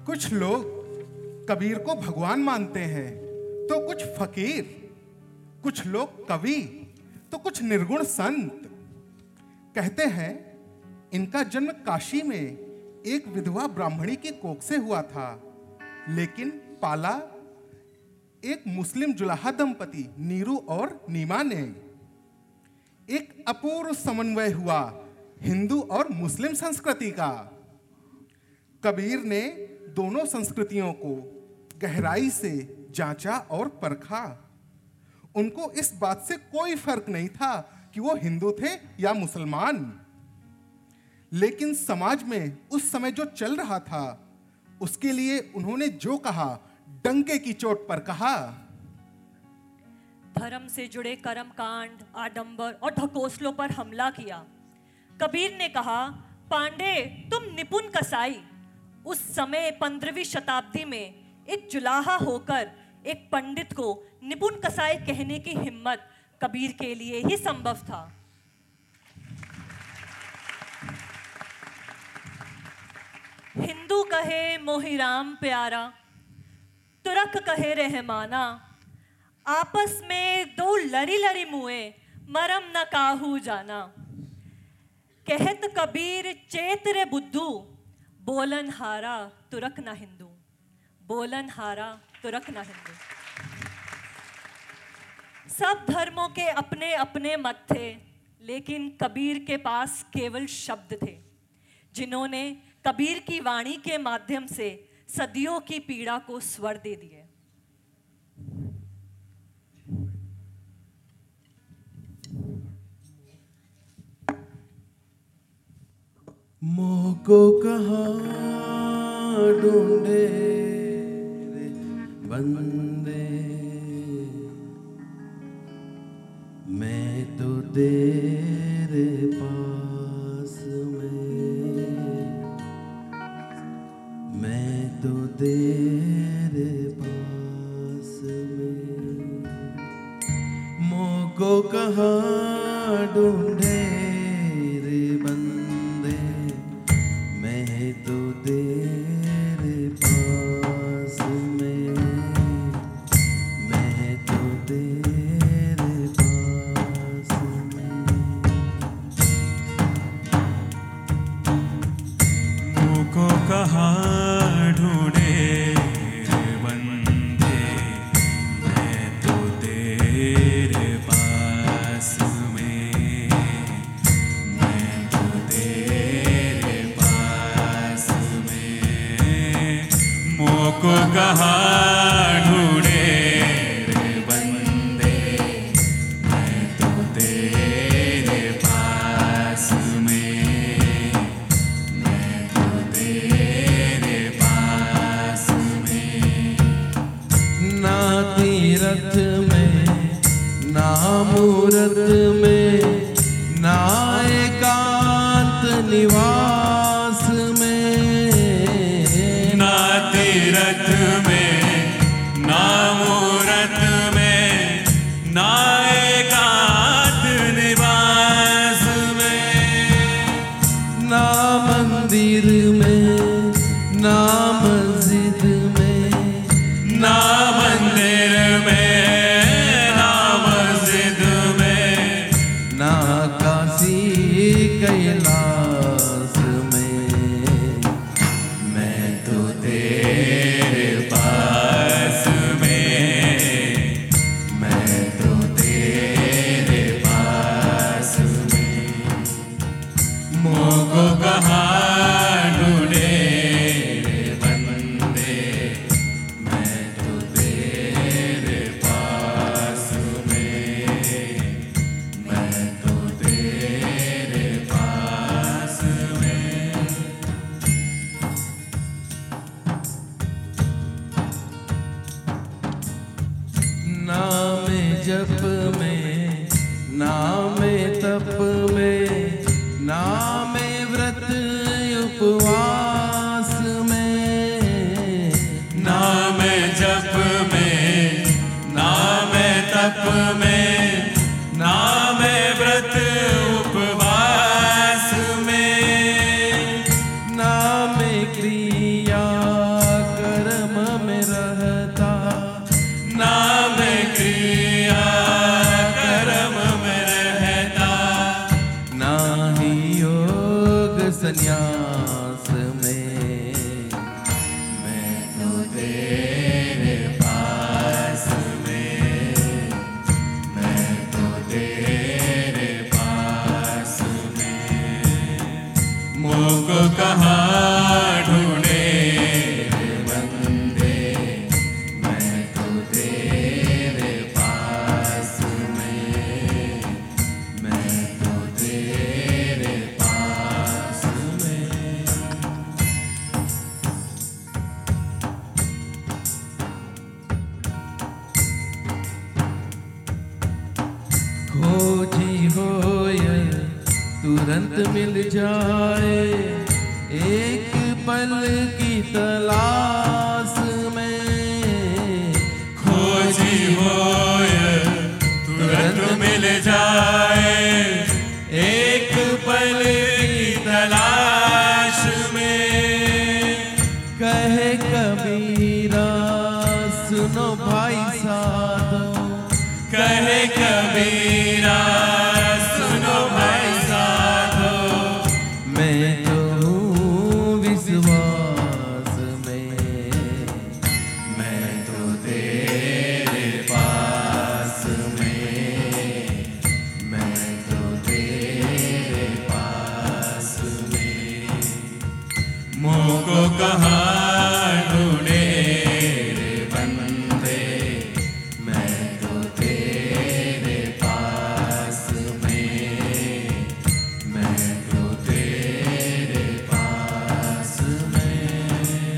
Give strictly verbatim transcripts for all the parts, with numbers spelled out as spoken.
कुछ लोग कबीर को भगवान मानते हैं तो कुछ फकीर, कुछ लोग कवि तो कुछ निर्गुण संत। कहते हैं इनका जन्म काशी में एक विधवा ब्राह्मणी की कोख से हुआ था, लेकिन पाला एक मुस्लिम जुलाहा दंपति नीरू और नीमा ने। एक अपूर्व समन्वय हुआ हिंदू और मुस्लिम संस्कृति का। कबीर ने दोनों संस्कृतियों को गहराई से जांचा और परखा। उनको इस बात से कोई फर्क नहीं था कि वो हिंदू थे या मुसलमान, लेकिन समाज में उस समय जो चल रहा था उसके लिए उन्होंने जो कहा, डंके की चोट पर कहा। धर्म से जुड़े कर्म कांड, आडंबर और ढकोसलों पर हमला किया। कबीर ने कहा, पांडे तुम निपुण कसाई। उस समय पंद्रहवीं शताब्दी में एक जुलाहा होकर एक पंडित को निपुण कसाई कहने की हिम्मत कबीर के लिए ही संभव था। हिंदू कहे मोहिराम प्यारा, तुरक कहे रहमाना। आपस में दो लरी लरी मुए, मरम न काहू जाना। कहत कबीर चेत रे बुद्धू, बोलन हारा तुरक ना हिंदू। बोलन हारा तुरक ना हिंदू। सब धर्मों के अपने अपने मत थे, लेकिन कबीर के पास केवल शब्द थे, जिन्होंने कबीर की वाणी के माध्यम से सदियों की पीड़ा को स्वर दे दिए। मोह को कहाँ ढूंढे रे बंदे, मैं तो तेरे पास में, मैं तो तेरे पास में। मोह को कहाँ ढूंढे रे बंदे, मैं तो तेरे पास में, मैं तो तेरे पास में। मुँह को कहाँ ढूंढे रे बंदे, मैं तो तेरे पास में, मैं तो तेरे पास में। मुँह को कहाँ ढूंढे रे बंदे, मैं तो तेरे पास में, मैं तो तेरे पास में। ना तीरथ में, ना मूरत में, ना एकांत निवास में। ना तीरथ में, ना मूरत में, ना एकांत निवास में। ना मंदिर में, ना मस्जिद में, ना मंदिर में, ना मस्जिद में, ना काशी कैलाश में। मैं तो तेरे पास में, मैं तो तेरे पास में। मोह को कहाँ ढूंढे रे बंदे, मैं तो तेरे पास में, मैं तो तेरे पास में। नाम जप में, नाम तप में, नाम व्रत उपवास में। नाम जप में, नाम तप में, नाम व्रत उपवास में। नाम क्रिया तुरंत मिल जाए एक पल की तलाश में। खोजी होय तुरंत मिल जाए एक पल की तलाश में। कहे कबीरा सुनो भाई साधो, कहे कबीरा सुनो भाई साधो, मैं तो हूँ विश्वास में, मैं तो तेरे पास में, मैं तो तेरे पास में। मुँह को कहाँ ढूंढे रे बंदे, मैं तो तेरे पास में, मैं तो तेरे पास में।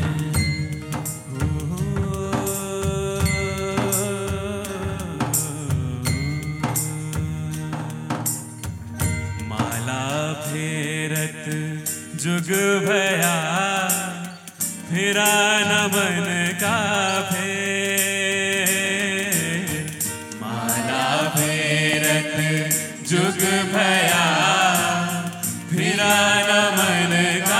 माला फेरत जुग भया, फिरा न मन का फेर। माला फेरत जुग भया, फिरा न मन का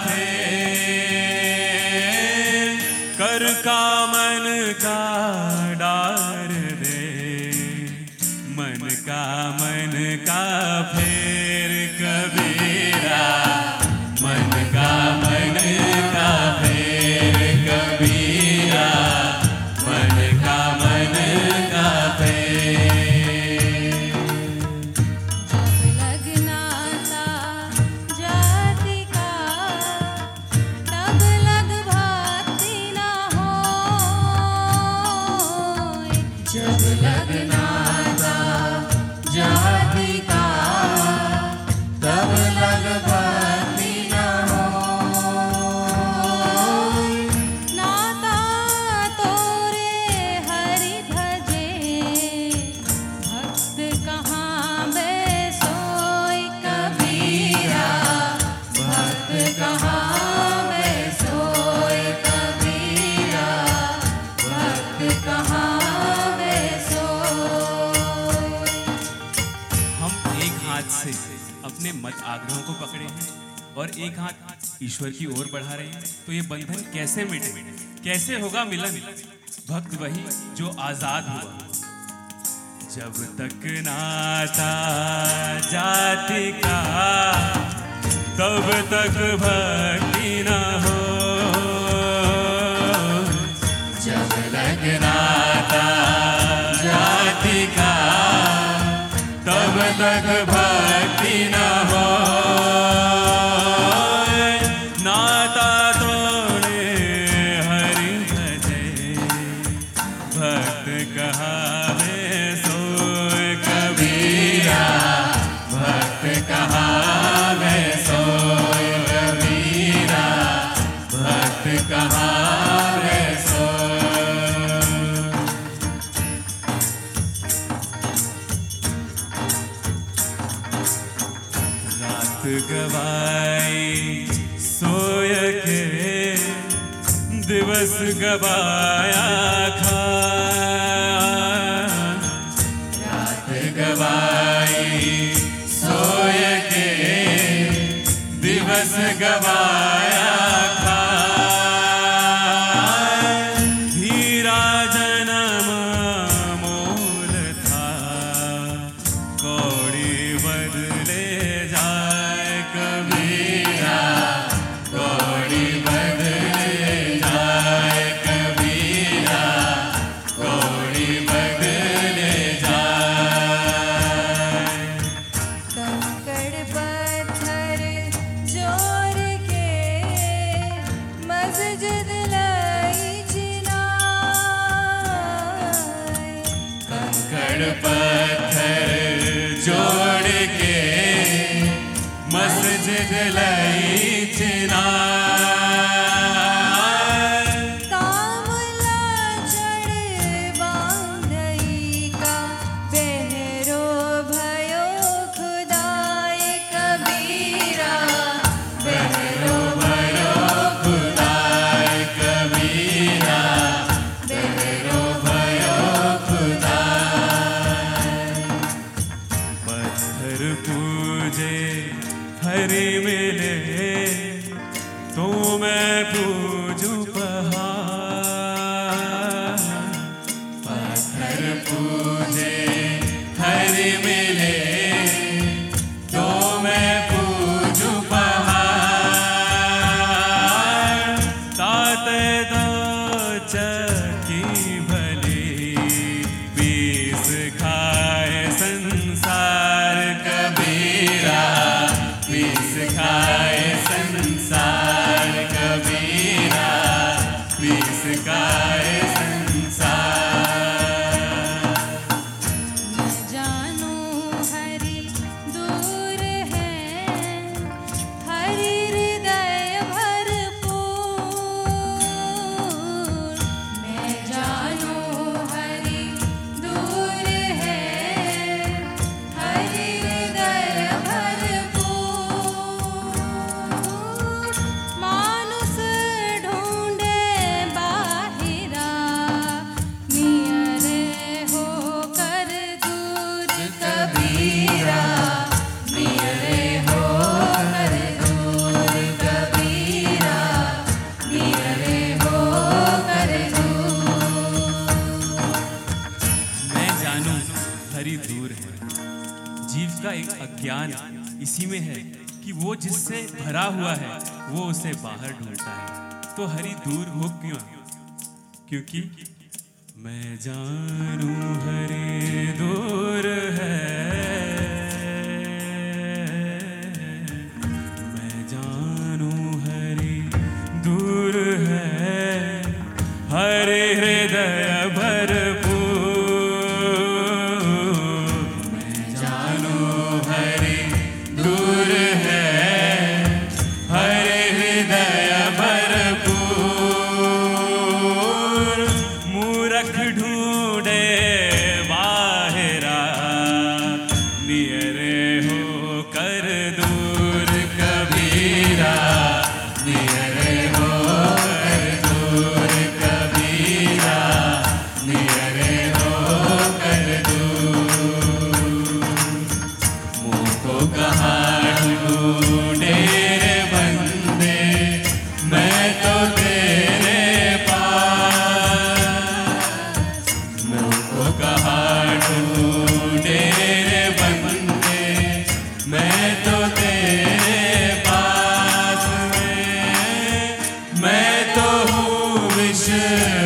फेर। कर का मन का डार दे, मन का मन का फेर कबीरा, मन का मन का फेर कबीरा, मन का मन का फेर। जब लगना था जाति का, तब लग भक्ति न होए। जब लगना था जाति का, तब लग भक्ति न होय। नाता तोरे हरि भजे, भक्त कहाँ बेसोई कबीरा, भक्त कहाँ बेसोई कबीरा, भक्त कहाँ बेसोई। हम एक हाथ से अपने मत आग्रहों को पकड़े हैं और एक हाथ ईश्वर की ओर बढ़ा रहे हैं, तो ये बंधन कैसे मिटे, कैसे होगा मिलन? भक्त वही जो आजाद हुआ। जब तक नाता जाति का, तब तक भक्ति न हो। जब लग नाता जाति का, तब तक भक्ति न हो। नाता तोड़े हरि भजे, भक्त कहावे सोए कबीरा, भक्त कहावे सोए कबीरा, भक्त कहावे सोए। रात गवाई सोय के, दिवस गवाया खा। रात गवाई सोय के, दिवस गवाया खा। हीरा जन्म मोल था, कौड़ी बदले जाए कबीरा, कौड़ी बदले जाए कबीरा, कौड़ी बदले जाए। कंकड़ पत्थर जोड़ के, मस्जिद लाई चिनाई। कंकड़ पत्थर जोड़ के, मस्जिद लाई चिनाई। कामला जड़ बांधई का, बहरो भयो खुदाए कबीरा। मैं पूजू पहाड़, पत्थर पूजे हरि मिले, तो मैं पूजू पहाड़। ताते दो चक्की भली, पीस खाए संसार कबीरा, पीस खाए संसार कबीरा, पीस खाए संसार। न जानू हरि दूर है, हरि हृदय भरपूर। मैं जानू हरि दूर है, हरि हृदय भरपूर। मानुष ढूंढे बाहिरा, नियरे होकर दूर कबीरा, नियरे होकर दूर कबीरा, नियरे होकर दूर। मैं जानू हरि दूर है। जीव का एक अज्ञान इसी में है कि वो जिससे भरा हुआ है वो उसे बाहर ढूंढता है। तो हरि दूर हो क्यों? क्योंकि मैं जानू हरि दूर है, मैं जानू हरि दूर है, हरि हृदय भरपूर। मैं जानू हरि दूर है, हरि हृदय भरपूर। मूरख ढूंढे बाहिरा, नियरे होकर दूर कबीरा, नियरे होकर दूर कबीरा, नियरे होकर दूर। मुँह को कहाँ ढूंढे रे बंदे, मैं तो तेरे पास। मुँह को कहाँ ढूंढे रे बंदे, मैं तो तेरे पास में। मैं तो हूँ विश्व